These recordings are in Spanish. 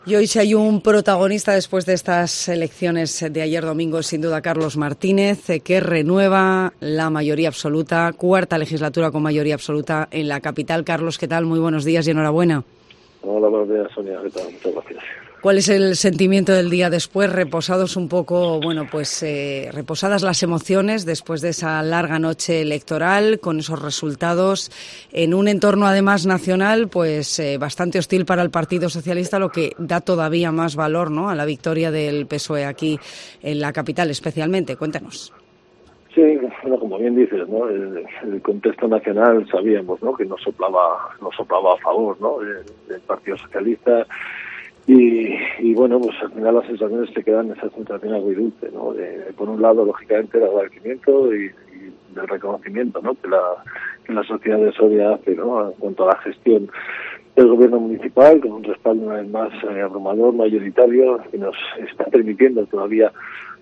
Y hoy si hay un protagonista después de estas elecciones de ayer domingo, sin duda Carlos Martínez, que renueva la mayoría absoluta, cuarta legislatura con mayoría absoluta en la capital. Carlos, ¿qué tal? Muy buenos días y enhorabuena. Hola, buenos días, Sonia. ¿Qué tal? Muchas gracias. ¿Cuál es el sentimiento del día después? Reposados un poco, reposadas las emociones después de esa larga noche electoral, con esos resultados, en un entorno además nacional, bastante hostil para el Partido Socialista, lo que da todavía más valor, ¿no?, a la victoria del PSOE aquí en la capital especialmente. Cuéntanos. Sí, bueno, como bien dices, ¿no? El contexto nacional sabíamos, ¿no?, que nos soplaba a favor, ¿no?, del Partido Socialista. Y bueno, pues al final las sensaciones se quedan en esa sensación agridulce, ¿no? Por un lado, lógicamente, el agradecimiento y el reconocimiento, ¿no?, que la sociedad de Soria hace, ¿no?, en cuanto a la gestión del gobierno municipal, con un respaldo una vez más abrumador, mayoritario, que nos está permitiendo todavía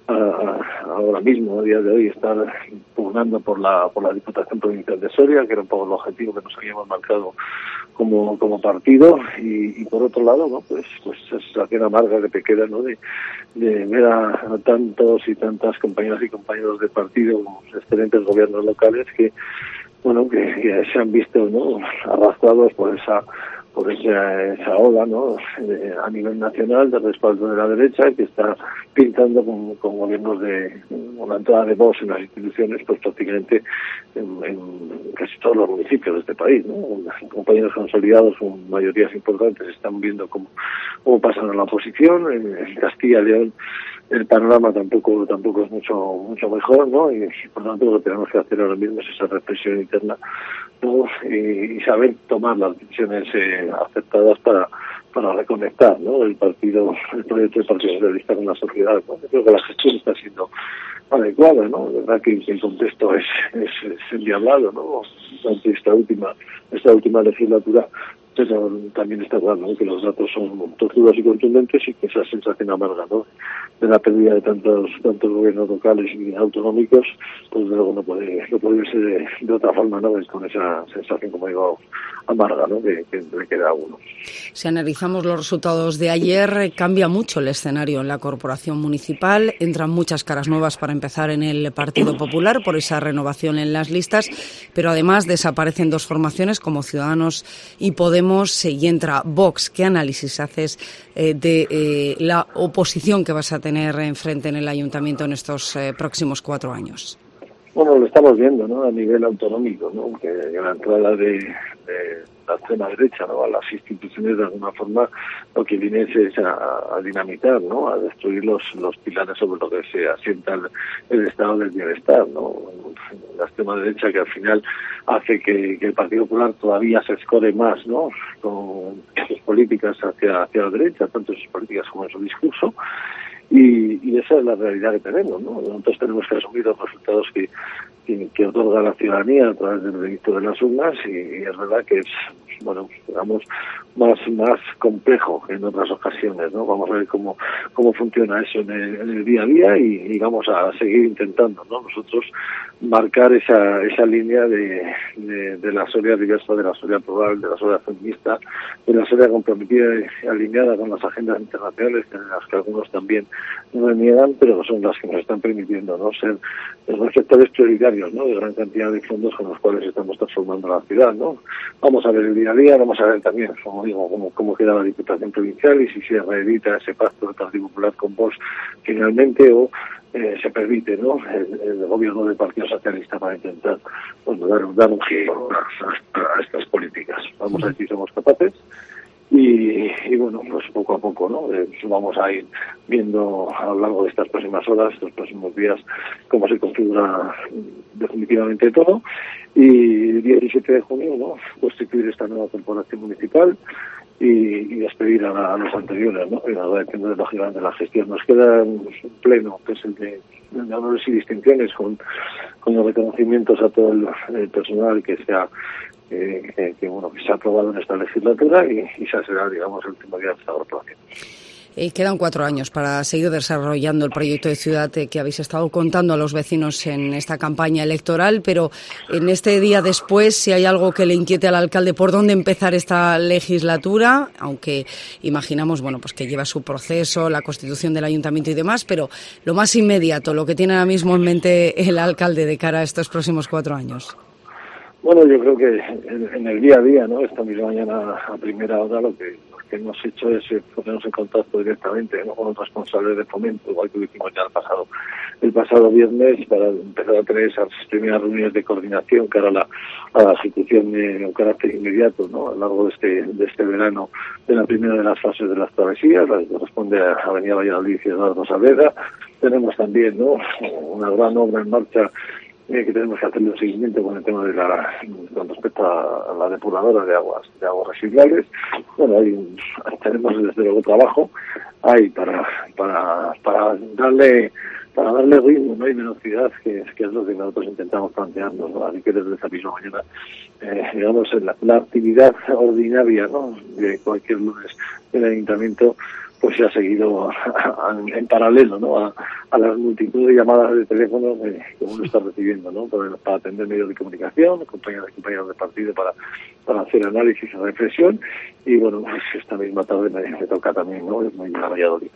ahora mismo, a día de hoy, estar pugnando por la Diputación Provincial de Soria, que era un poco el objetivo que nos habíamos marcado como partido. Y por otro lado, ¿no?, pues esa sensación amarga que te queda, ¿no?, de ver a tantos y tantas compañeras y compañeros de partido, excelentes gobiernos locales que se han visto, ¿no?, arrastrados por esa ola, ¿no?, a nivel nacional de respaldo de la derecha, que está pintando con gobiernos con la entrada de Vox en las instituciones, pues prácticamente en casi todos los municipios de este país, ¿no? Compañeros consolidados con mayorías importantes están viendo cómo pasan a la oposición. En Castilla y León el panorama tampoco es mucho mejor, ¿no? Y por lo tanto lo que tenemos que hacer ahora mismo es esa reflexión interna, ¿no?, y saber tomar las decisiones aceptadas para reconectar, ¿no?, el proyecto del Partido Socialista con la sociedad, ¿no? Yo creo que la gestión está siendo adecuada, ¿no? La verdad que el contexto es endiablado, ¿no?, durante esta última legislatura. Pero también está claro, ¿no?, que los datos son tozudos y contundentes, y que esa sensación amarga, ¿no?, de la pérdida de tantos gobiernos locales y autonómicos, pues luego no puede irse de otra forma, ¿no?, con esa sensación, como digo, amarga, ¿no?, que le queda a uno. Si analizamos los resultados de ayer, cambia mucho el escenario en la corporación municipal, entran muchas caras nuevas para empezar en el Partido Popular por esa renovación en las listas, pero además desaparecen dos formaciones como Ciudadanos y Podemos, y entra Vox. ¿Qué análisis haces de la oposición que vas a tener enfrente en el ayuntamiento en estos próximos 4 años? Bueno, lo estamos viendo, ¿no?, a nivel autonómico, ¿no?, que la entrada de la extrema derecha, ¿no?, a las instituciones, de alguna forma lo que viene es a dinamitar, ¿no?, a destruir los pilares sobre los que se asienta el estado del bienestar, ¿no? La extrema derecha, que al final hace que el Partido Popular todavía se escore más, ¿no?, con sus políticas hacia la derecha, tanto en sus políticas como en su discurso. Y esa es la realidad que tenemos, ¿no? Nosotros tenemos que asumir los resultados que otorga la ciudadanía a través del veredicto de las urnas, y es verdad que es, digamos, más complejo que en otras ocasiones, ¿no? Vamos a ver cómo funciona eso en el día a día, y vamos a seguir intentando, ¿no?, nosotros marcar esa línea de la Soria diversa, de la Soria plural, de la Soria feminista, de la Soria comprometida y alineada con las agendas internacionales, en las que algunos también reniegan, pero son las que nos están permitiendo, ¿no?, ser los receptores prioritarios, ¿no?, de gran cantidad de fondos con los cuales estamos transformando la ciudad, ¿no? Vamos a ver el día a día, vamos a ver también, como digo, cómo queda la Diputación Provincial, y si se reedita ese pacto del Partido Popular con Vox finalmente, o se permite, ¿no?, el gobierno del Partido Socialista para intentar, dar un giro a estas políticas. Vamos a ver si somos capaces. Y bueno, pues poco a poco, ¿no?, vamos a ir viendo a lo largo de estas próximas horas, estos próximos días, cómo se configura definitivamente todo. Y el 17 de junio, ¿no?, constituir esta nueva corporación municipal y despedir a los anteriores, ¿no?, y agradeciendo lógicamente la gestión. Nos queda un pleno, que es el de honores y distinciones, con los reconocimientos a todo el personal que se ha aprobado en esta legislatura, y esa será, digamos, el último día de esta corporación. Quedan 4 años para seguir desarrollando el proyecto de ciudad que habéis estado contando a los vecinos en esta campaña electoral, pero en este día después, si hay algo que le inquiete al alcalde por dónde empezar esta legislatura, aunque imaginamos pues que lleva su proceso, la constitución del ayuntamiento y demás, pero lo más inmediato, lo que tiene ahora mismo en mente el alcalde de cara a estos próximos 4 años. Bueno, yo creo que en el día a día, ¿no? Esta misma mañana a primera hora lo que hemos hecho es ponernos en contacto directamente, ¿no?, con los responsables de Fomento, igual que lo hicimos ya el pasado viernes, para empezar a tener esas primeras reuniones de coordinación cara a la ejecución de un carácter inmediato, ¿no?, a lo largo de este verano, de la primera de las fases de las travesías, la que corresponde a Avenida Valladolid y Eduardo Saavedra. Tenemos también, ¿no?, una gran obra en marcha que tenemos que hacerle un seguimiento con el tema con respecto a la depuradora de aguas residuales. Bueno, ahí tenemos desde luego trabajo ahí para darle ritmo, ¿no?, y velocidad, que es lo que nosotros intentamos plantearnos, ¿no? Así que desde esta misma mañana, digamos, la actividad ordinaria, ¿no?, de cualquier lunes del ayuntamiento, pues se ha seguido en paralelo, ¿no?, a las multitud de llamadas de teléfono que uno está recibiendo, ¿no?, para atender medios de comunicación, compañeros de partido para hacer análisis y reflexión. Y bueno, pues esta misma tarde me toca también, ¿no?, voy a Valladolid,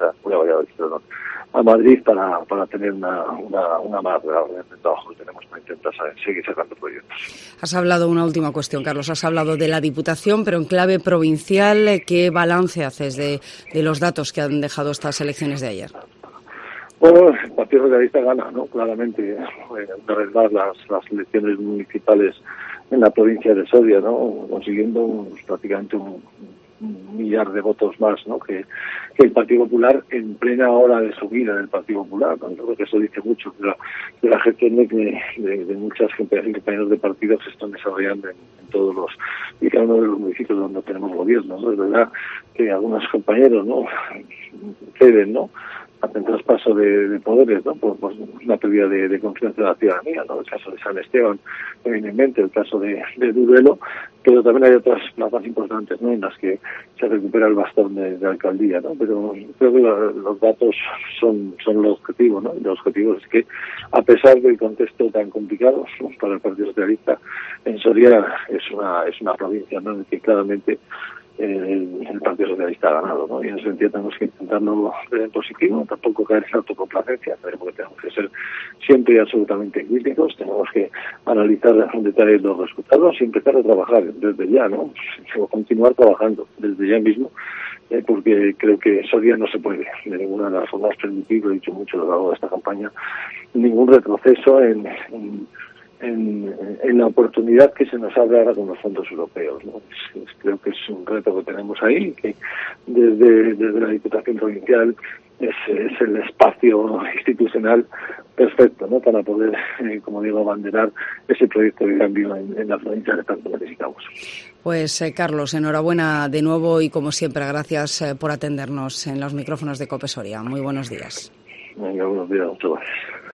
a Madrid para tener una más reunión de trabajo que tenemos para intentar seguir sacando proyectos. Has hablado, una última cuestión, Carlos, has hablado de la Diputación, pero en clave provincial, ¿qué balance haces de los datos que han dejado estas elecciones de ayer? Bueno, el Partido Socialista gana, ¿no?, claramente, una vez más las elecciones municipales en la provincia de Soria, ¿no?, consiguiendo prácticamente un millar de votos más, ¿no?, que el Partido Popular en plena hora de subida del Partido Popular. Yo creo que eso dice mucho de la gestión de muchas compañeros de partido que se están desarrollando en todos los y cada uno de los municipios donde tenemos gobierno, ¿no? Es verdad que algunos compañeros, ¿no?, ceden, ¿no?, ante el traspaso de poderes, ¿no?, por una pérdida de confianza de la ciudadanía, ¿no? El caso de San Esteban me viene en mente, el caso de Duruelo, pero también hay otras plazas importantes, ¿no?, en las que se recupera el bastón de alcaldía, ¿no? Pero creo que los datos son el objetivo, ¿no? Y el objetivo es que, a pesar del contexto tan complicado, ¿no?, para el Partido Socialista, en Soria es una provincia, ¿no?, en la que claramente el Partido Socialista ha ganado, ¿no? Y en ese sentido tenemos que intentarlo ver en positivo, tampoco caer en autocomplacencia, porque tenemos que ser siempre absolutamente críticos, tenemos que analizar en detalle los resultados y empezar a trabajar desde ya, ¿no?, o continuar trabajando desde ya mismo, porque creo que Soria no se puede de ninguna de las formas permitir, lo he dicho mucho a lo largo de esta campaña, ningún retroceso en la oportunidad que se nos abre ahora con los fondos europeos, ¿no? Creo que es un reto que tenemos ahí, que desde la Diputación Provincial es el espacio institucional perfecto, ¿no?, para poder, como digo, abanderar ese proyecto de cambio en la provincia que tanto necesitamos. Pues Carlos, enhorabuena de nuevo y como siempre, gracias por atendernos en los micrófonos de COPE Soria. Muy buenos días. Venga, buenos días, muchas gracias.